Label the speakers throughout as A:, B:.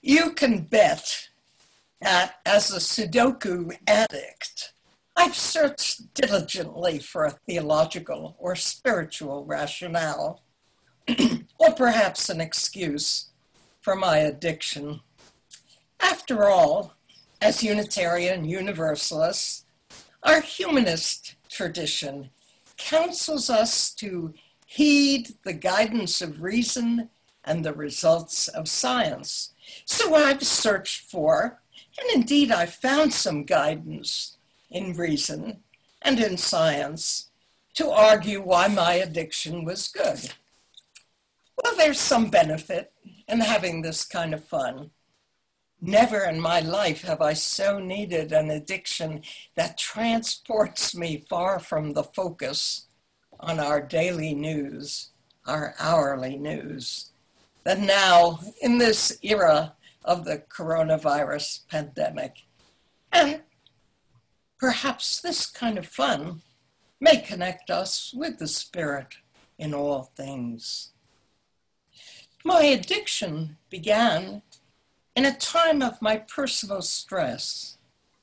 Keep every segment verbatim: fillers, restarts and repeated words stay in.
A: You can bet that as a Sudoku addict, I've searched diligently for a theological or spiritual rationale, or perhaps an excuse for my addiction. After all, as Unitarian Universalists, our humanist tradition counsels us to heed the guidance of reason and the results of science. So I've searched for, and indeed I've found some guidance in reason and in science to argue why my addiction was good. Well, there's some benefit in having this kind of fun. Never in my life have I so needed an addiction that transports me far from the focus on our daily news, our hourly news, than now in this era of the coronavirus pandemic. And perhaps this kind of fun may connect us with the Spirit in all things. My addiction began in a time of my personal stress.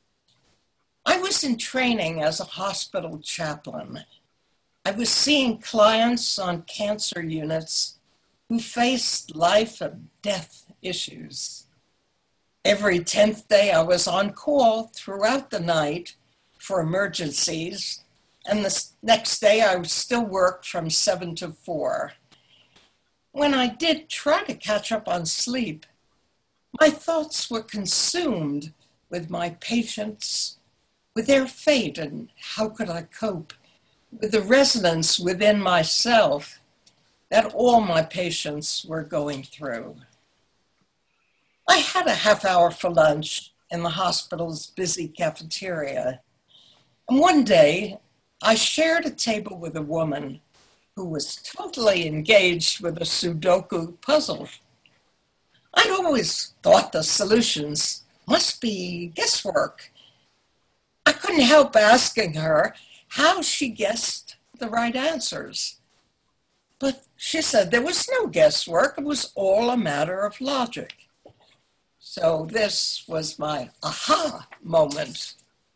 A: I was in training as a hospital chaplain. I was seeing clients on cancer units who faced life and death issues. Every tenth day I was on call throughout the night for emergencies, and the next day I would still work from seven to four. When I did try to catch up on sleep, my thoughts were consumed with my patients, with their fate, and how could I cope with the resonance within myself that all my patients were going through. I had a half hour for lunch in the hospital's busy cafeteria. And one day, I shared a table with a woman who was totally engaged with a Sudoku puzzle. I'd always thought the solutions must be guesswork. I couldn't help asking her how she guessed the right answers. But she said there was no guesswork. It was all a matter of logic. So this was my aha moment.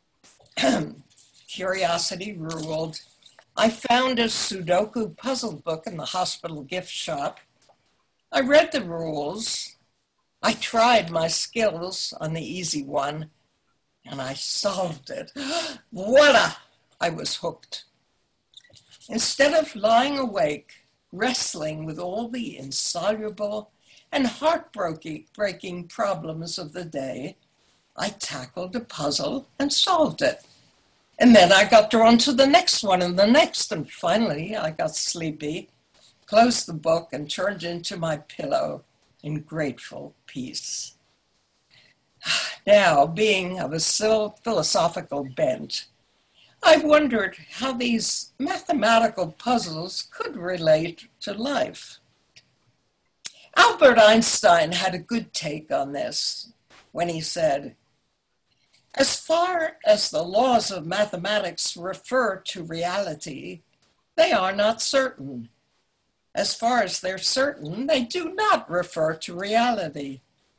A: Curiosity ruled. I found a Sudoku puzzle book in the hospital gift shop. I read the rules. I tried my skills on the easy one, and I solved it. Voila! I was hooked. Instead of lying awake, wrestling with all the insoluble and heartbreaking breaking problems of the day, I tackled a puzzle and solved it. And then I got drawn to the next one and the next, and finally I got sleepy, closed the book, and turned into my pillow in grateful peace. Now, being of a philosophical bent, I wondered how these mathematical puzzles could relate to life. Albert Einstein had a good take on this when he said, as far as the laws of mathematics refer to reality, they are not certain. As far as they're certain, they do not refer to reality.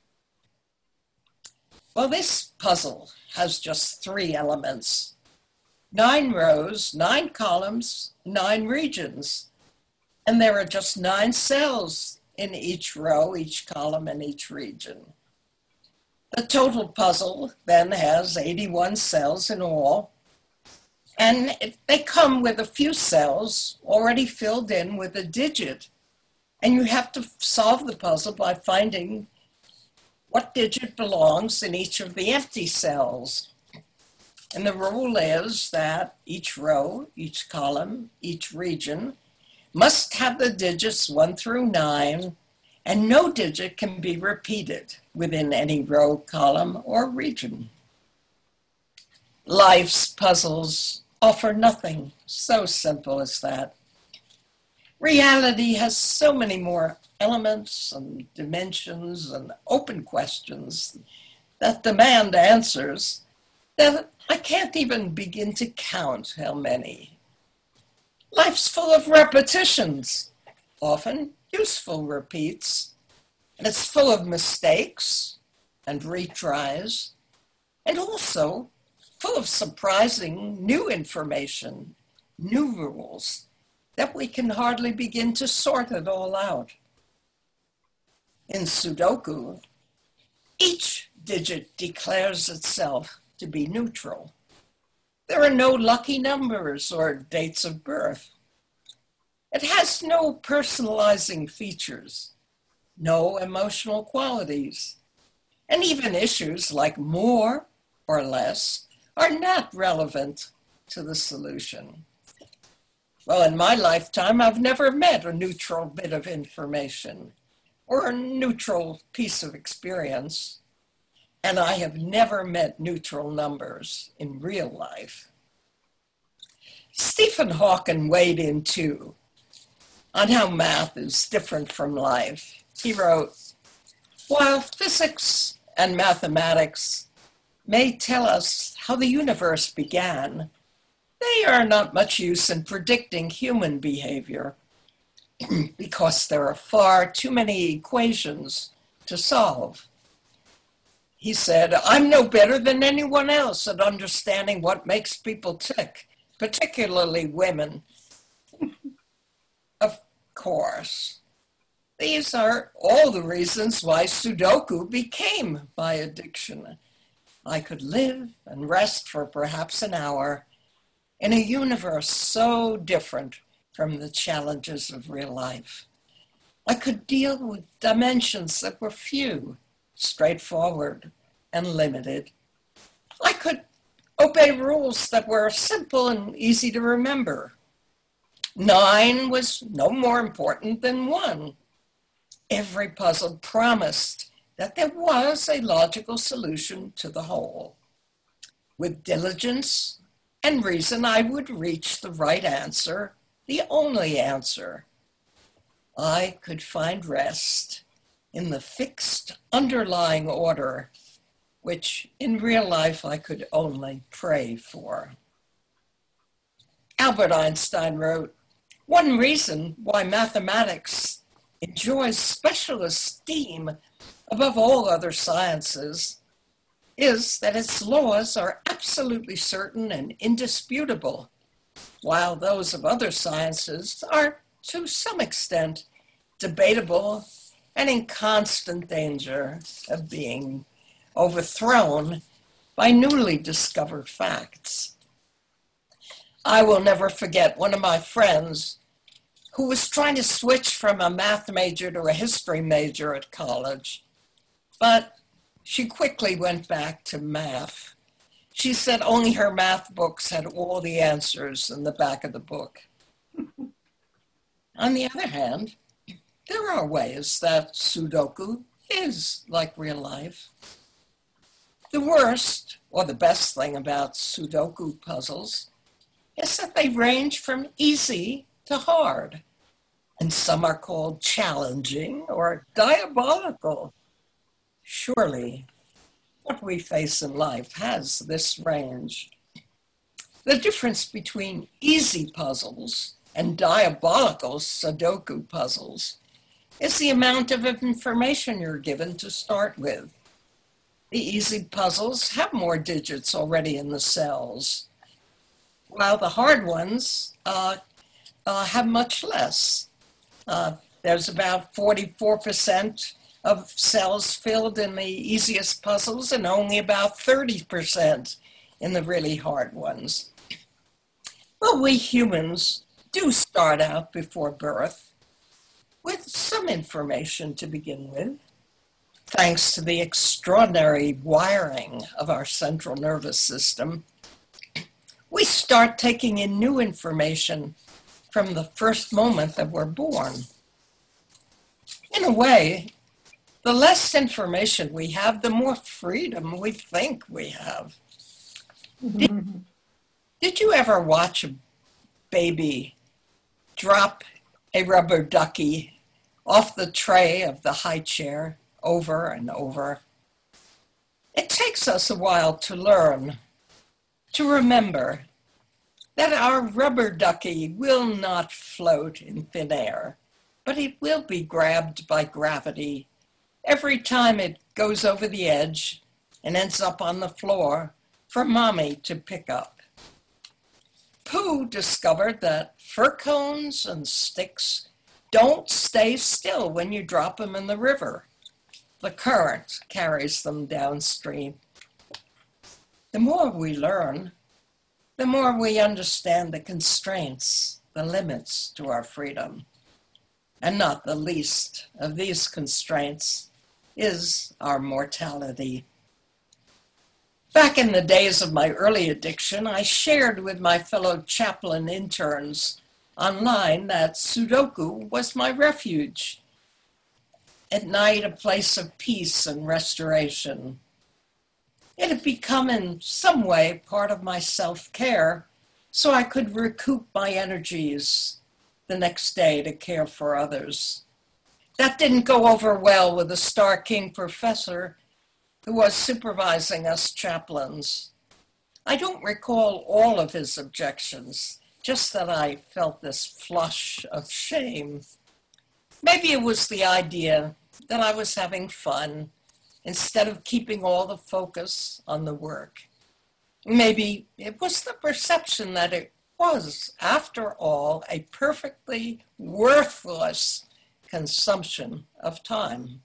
A: Well, this puzzle has just three elements. Nine rows, nine columns, nine regions. And there are just nine cells in each row, each column, and each region. The total puzzle then has eighty-one cells in all, and it, they come with a few cells already filled in with a digit. And you have to solve the puzzle by finding what digit belongs in each of the empty cells. And the rule is that each row, each column, each region must have the digits one through nine, and no digit can be repeated within any row, column, or region. Life's puzzles offer nothing so simple as that. Reality has so many more elements and dimensions and open questions that demand answers that I can't even begin to count how many. Life's full of repetitions, often useful repeats, and it's full of mistakes, and retries, and also full of surprising new information, new rules, that we can hardly begin to sort it all out. In Sudoku, each digit declares itself to be neutral. There are no lucky numbers or dates of birth. It has no personalizing features, no emotional qualities, and even issues like more or less are not relevant to the solution. Well, in my lifetime, I've never met a neutral bit of information or a neutral piece of experience, and I have never met neutral numbers in real life. Stephen Hawking weighed in too on how math is different from life. He wrote, "While physics and mathematics may tell us how the universe began, they are not much use in predicting human behavior because there are far too many equations to solve." He said, "I'm no better than anyone else at understanding what makes people tick, particularly women." Of course, these are all the reasons why Sudoku became my addiction. I could live and rest for perhaps an hour in a universe so different from the challenges of real life. I could deal with dimensions that were few, straightforward, and limited. I could obey rules that were simple and easy to remember. Nine was no more important than one. Every puzzle promised that there was a logical solution to the whole. With diligence and reason, I would reach the right answer, the only answer. I could find rest in the fixed underlying order, which in real life I could only pray for. Albert Einstein wrote, "One reason why mathematics enjoys special esteem above all other sciences is that its laws are absolutely certain and indisputable, while those of other sciences are, to some extent, debatable and in constant danger of being overthrown by newly discovered facts." I will never forget one of my friends who was trying to switch from a math major to a history major at college, but she quickly went back to math. She said only her math books had all the answers in the back of the book. On the other hand, there are ways that Sudoku is like real life. The worst, or the best thing about Sudoku puzzles is that they range from easy to hard, and some are called challenging or diabolical. Surely, what we face in life has this range. The difference between easy puzzles and diabolical Sudoku puzzles is the amount of information you're given to start with. The easy puzzles have more digits already in the cells, while the hard ones uh, uh, have much less. Uh, there's about forty-four percent of cells filled in the easiest puzzles and only about thirty percent in the really hard ones. Well, we humans do start out before birth with some information to begin with, thanks to the extraordinary wiring of our central nervous system. We start taking in new information from the first moment that we're born. In a way, the less information we have, the more freedom we think we have. Mm-hmm. Did, did you ever watch a baby drop a rubber ducky off the tray of the high chair over and over? It takes us a while to learn, to remember that our rubber ducky will not float in thin air, but it will be grabbed by gravity every time it goes over the edge and ends up on the floor for mommy to pick up. Pooh discovered that fir cones and sticks don't stay still when you drop them in the river. The current carries them downstream. The more we learn, the more we understand the constraints, the limits to our freedom. And not the least of these constraints is our mortality. Back in the days of my early addiction, I shared with my fellow chaplain interns online that Sudoku was my refuge. At night, a place of peace and restoration. It had become in some way part of my self-care, so I could recoup my energies the next day to care for others. That didn't go over well with the Starr King professor who was supervising us chaplains. I don't recall all of his objections, just that I felt this flush of shame. Maybe it was the idea that I was having fun instead of keeping all the focus on the work. Maybe it was the perception that it was, after all, a perfectly worthless consumption of time.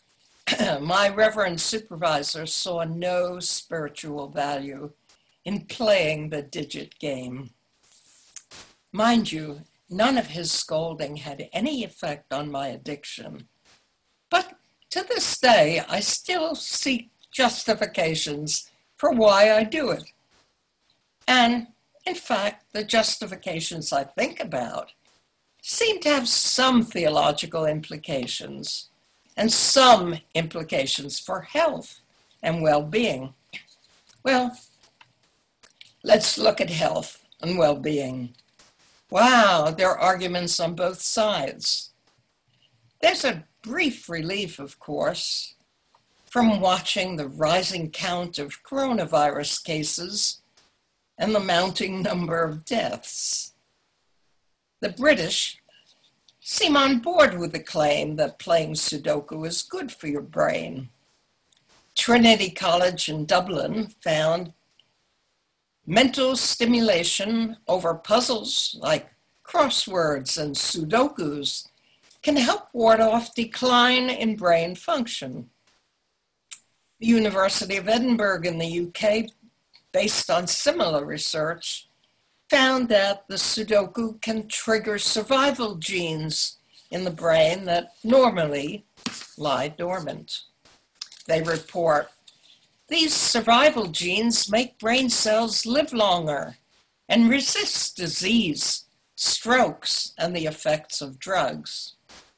A: My reverend supervisor saw no spiritual value in playing the digit game. Mind you, none of his scolding had any effect on my addiction. But to this day, I still seek justifications for why I do it. And in fact, the justifications I think about seem to have some theological implications and some implications for health and well-being. Well, let's look at health and well-being. Wow, there are arguments on both sides. There's a brief relief, of course, from watching the rising count of coronavirus cases and the mounting number of deaths. The British seem on board with the claim that playing Sudoku is good for your brain. Trinity College in Dublin found mental stimulation over puzzles like crosswords and Sudokus can help ward off decline in brain function. The University of Edinburgh in the U K, based on similar research, found that the Sudoku can trigger survival genes in the brain that normally lie dormant. They report, these survival genes make brain cells live longer and resist disease, strokes, and the effects of drugs.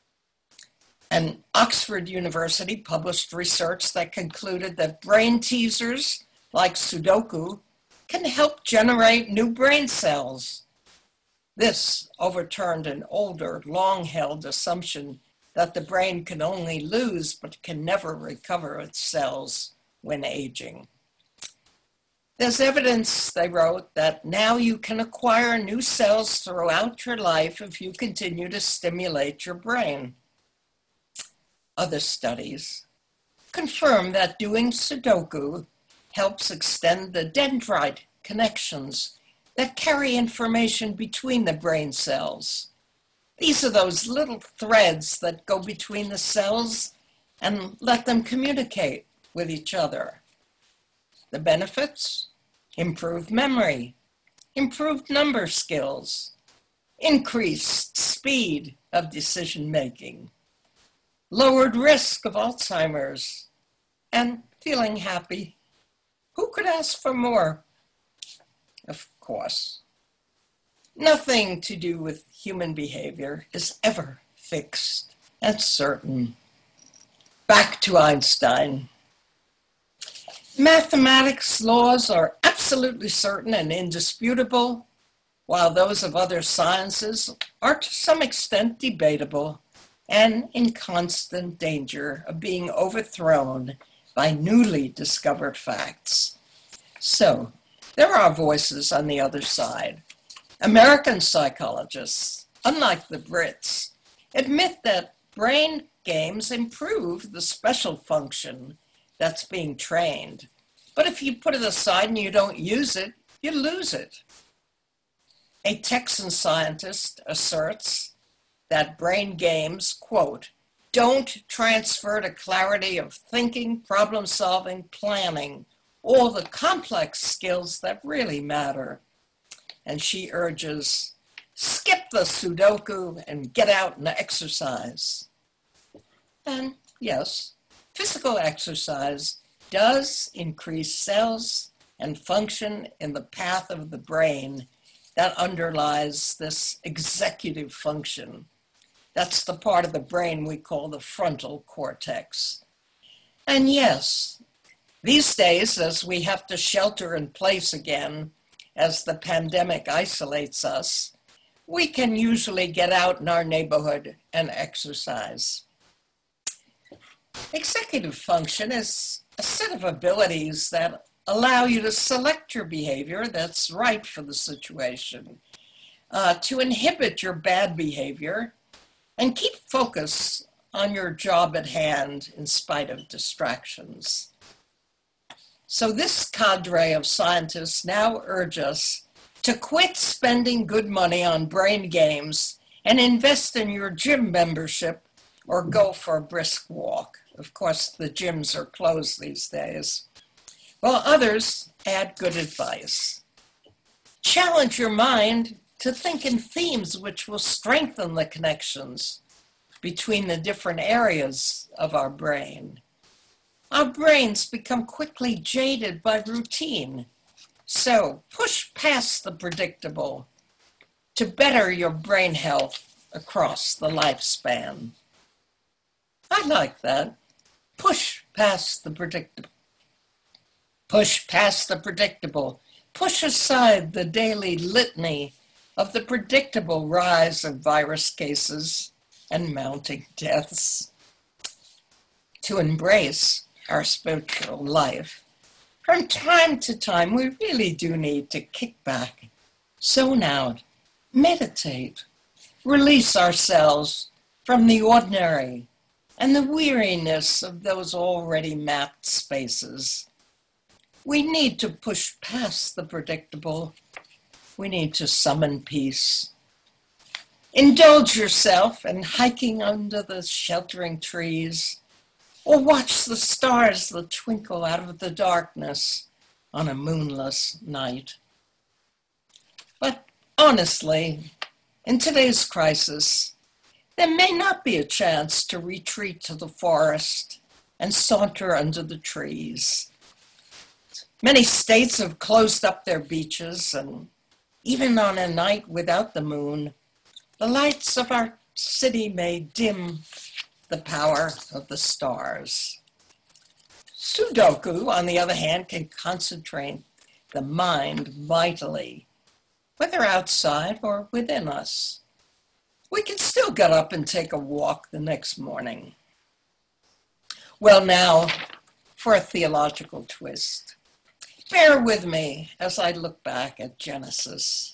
A: And Oxford University published research that concluded that brain teasers like Sudoku can help generate new brain cells. This overturned an older, long-held assumption that the brain can only lose but can never recover its cells when aging. There's evidence, they wrote, that now you can acquire new cells throughout your life if you continue to stimulate your brain. Other studies confirm that doing Sudoku helps extend the dendrite connections that carry information between the brain cells. These are those little threads that go between the cells and let them communicate with each other. The benefits? Improved memory, improved number skills, increased speed of decision-making, lowered risk of Alzheimer's, and feeling happy. Who could ask for more? Of course. Nothing to do with human behavior is ever fixed and certain. Back to Einstein. Mathematics laws are absolutely certain and indisputable, while those of other sciences are to some extent debatable and in constant danger of being overthrown by newly discovered facts. So, there are voices on the other side. American psychologists, unlike the Brits, admit that brain games improve the special function that's being trained. But if you put it aside and you don't use it, you lose it. A Texan scientist asserts that brain games, quote, don't transfer to clarity of thinking, problem solving, planning, all the complex skills that really matter. And she urges, skip the Sudoku and get out and exercise. And yes, physical exercise does increase cells and function in the path of the brain that underlies this executive function. That's the part of the brain we call the frontal cortex. And yes, these days, as we have to shelter in place again, as the pandemic isolates us, we can usually get out in our neighborhood and exercise. Executive function is a set of abilities that allow you to select your behavior that's right for the situation, uh, to inhibit your bad behavior, and keep focus on your job at hand in spite of distractions. So this cadre of scientists now urge us to quit spending good money on brain games and invest in your gym membership or go for a brisk walk. Of course, the gyms are closed these days. While others add good advice. Challenge your mind to think in themes which will strengthen the connections between the different areas of our brain. Our brains become quickly jaded by routine. So push past the predictable to better your brain health across the lifespan. I like that. Push past the predictable. Push past the predictable. Push aside the daily litany of the predictable rise of virus cases and mounting deaths. To embrace our spiritual life, from time to time, we really do need to kick back, zone out, meditate, release ourselves from the ordinary and the weariness of those already mapped spaces. We need to push past the predictable. We need to summon peace. Indulge yourself in hiking under the sheltering trees, or watch the stars that twinkle out of the darkness on a moonless night. But honestly, in today's crisis, there may not be a chance to retreat to the forest and saunter under the trees. Many states have closed up their beaches, and even on a night without the moon, the lights of our city may dim the power of the stars. Sudoku, on the other hand, can concentrate the mind vitally, whether outside or within us. We can still get up and take a walk the next morning. Well, now, for a theological twist. Bear with me as I look back at Genesis.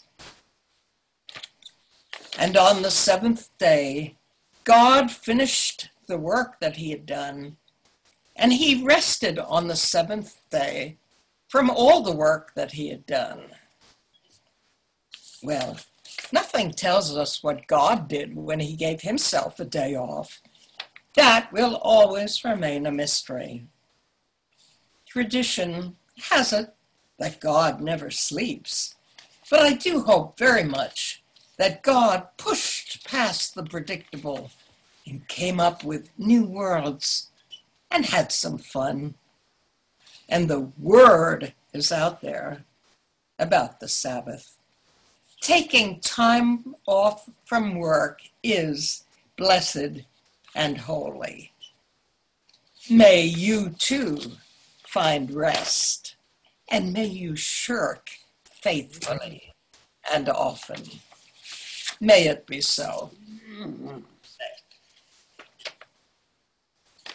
A: And on the seventh day, God finished the work that he had done, and he rested on the seventh day from all the work that he had done. Well, nothing tells us what God did when he gave himself a day off. That will always remain a mystery. Tradition has it that God never sleeps, but I do hope very much that God pushed past the predictable and came up with new worlds and had some fun. And the word is out there about the Sabbath. Taking time off from work is blessed and holy. May you too find rest, and may you shirk faithfully and often. May it be so.